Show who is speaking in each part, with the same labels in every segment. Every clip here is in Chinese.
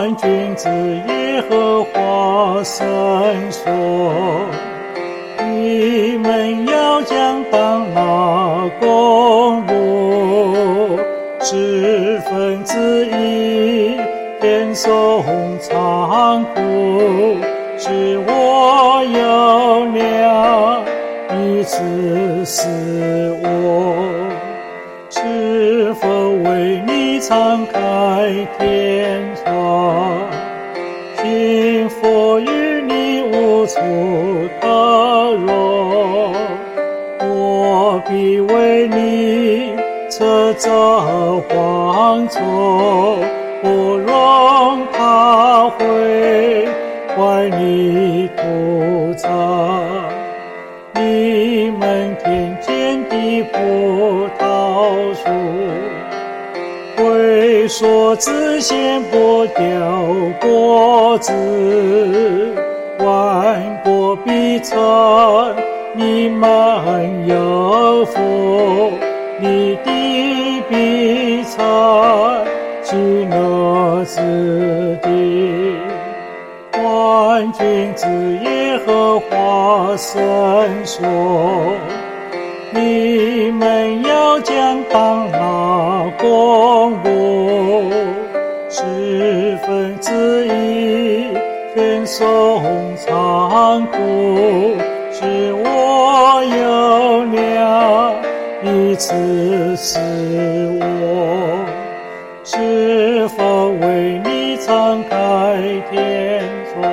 Speaker 1: 万军之耶和华伸说，你们要将当拿公路1/10偏送仓库，使我有粮以致死我。是否为你敞开天窗，幸福与你无处可容？我必为你车走蝗虫，不容它毁坏你土产。你们田间的葡萄树，会说只先剥掉果子，万国必称你们有福，你的必称喜乐之地。万军之耶和华伸说，你们要将当拿公路1/10偏送仓库，使我有粮以致死我。是否为你敞开天窗，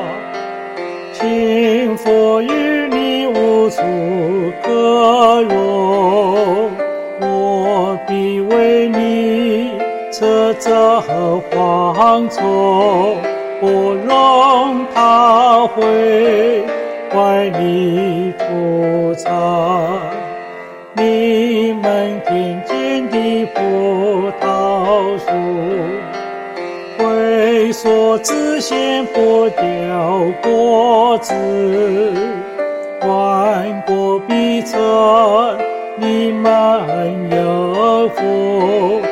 Speaker 1: 幸福与你无处可容？我必为你车走蝗虫，不容它毁坏你土产。你们田间的葡萄树，会说只先剥掉果子，万国必称你们有福，